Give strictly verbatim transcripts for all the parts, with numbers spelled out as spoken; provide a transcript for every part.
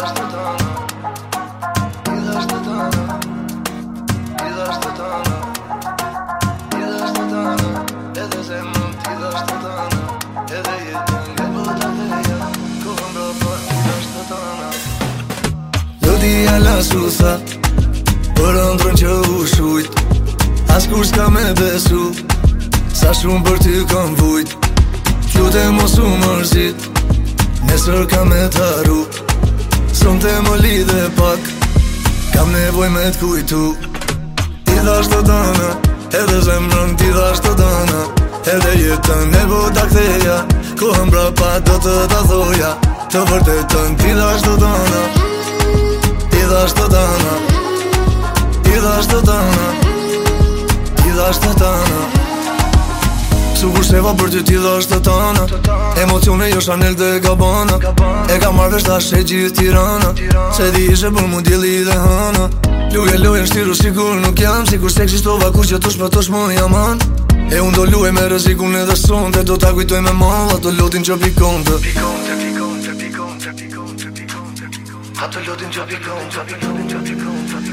Lodija la susa për ëndrën që u shujt, as kur s'ka me besu, sa shumë për ty kam vujt. Qute mos u mërzit, nesër ka me t'haru, sonte më lidhe pak, kam nevoj me t'kujtu. Ti dhash të dana, edhe zemrën ti dhash të dana, edhe jetën e vota ktheja, kohën brapa do të ta thoja, të vërtetën ti dhash të dana. Ti dhash të dana, ti dhash të dana, ti dhash të dana. Su kur sheva për ty ti dhash të dana, emocione jo Chanel dhe Gabbana, e ka marrë vesh tash e gjithë Tirana, se di ishe për mu djeli dhe hana. Luje luje shtiru sikur nuk jam, sikur se eksistova kur që të shpëtosh më jaman. E unë do luaj me rrezikun edhe sonte, do ta kujtoj me mall ato lotin që pikonte. Pikonte, pikonte, pikonte, pikonte, pikonte, pikonte, ato lotin që pikonte, pikonte, pikonte,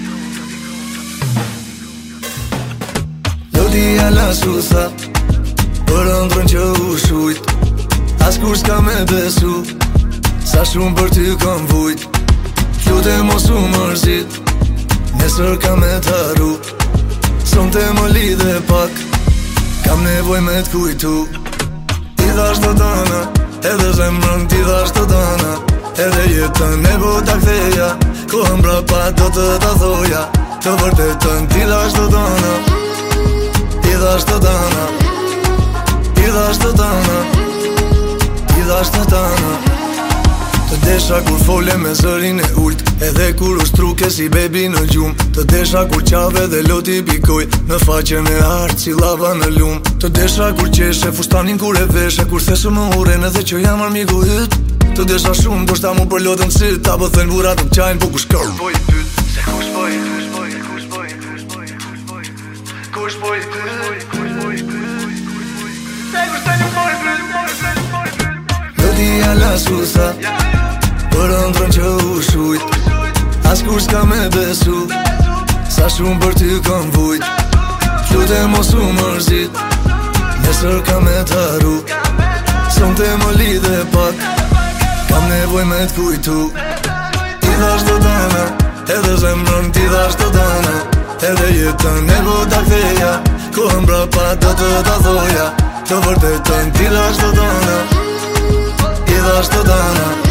pikonte. Lodija la susa për ëndrën që u shujt, as kur s'ka me besu, sa shumë për ty kam vujt. Qute mos u mërzit, nesër ka me t'haru, sonte më lidhe pak, kam nevoj me t'kujtu. Ti dhash të dana, edhe zemrën ti dhash të dana, edhe jetën e vota ktheja, kohën brapa do të ta thoja, të vërtetën ti dhash të dana. Ti dhash të dana, ti dhash të dana, ti dhash të dana. Të desha kur fole me zërin e ujt, edhe kur u struke si bebi në gjum. Të desha kur qave dhe loti pikoj në faqen e art si lava në lum. Të desha kur qeshe fustanin kur e veshe, kur thesë më uren edhe që jam armiku yt. Të desha shumë do shta mu për lotën sit, ta bëthën burat të qajnë po kush kërë boj pyt, se kush boj, kush boj, kush boj, kush boj, kush boj, kush boj, kush boj, kush boj, se kush të një boj pyt. Lodija la susa për ëndrën që u shujt, as kur s'ka me besu, sa shumë për ty kam vujt. Qute mos u mërzit, nesër ka me t'haru, sonte më lidhe pak, kam nevoj me t'kujtu. Ti dhash të dana, edhe zemrën ti dhash të dana, edhe jetën e vota ktheja, kohën brapa do të ta thoja, të vërtetën ti dhash të dana. Ti dhash të dana,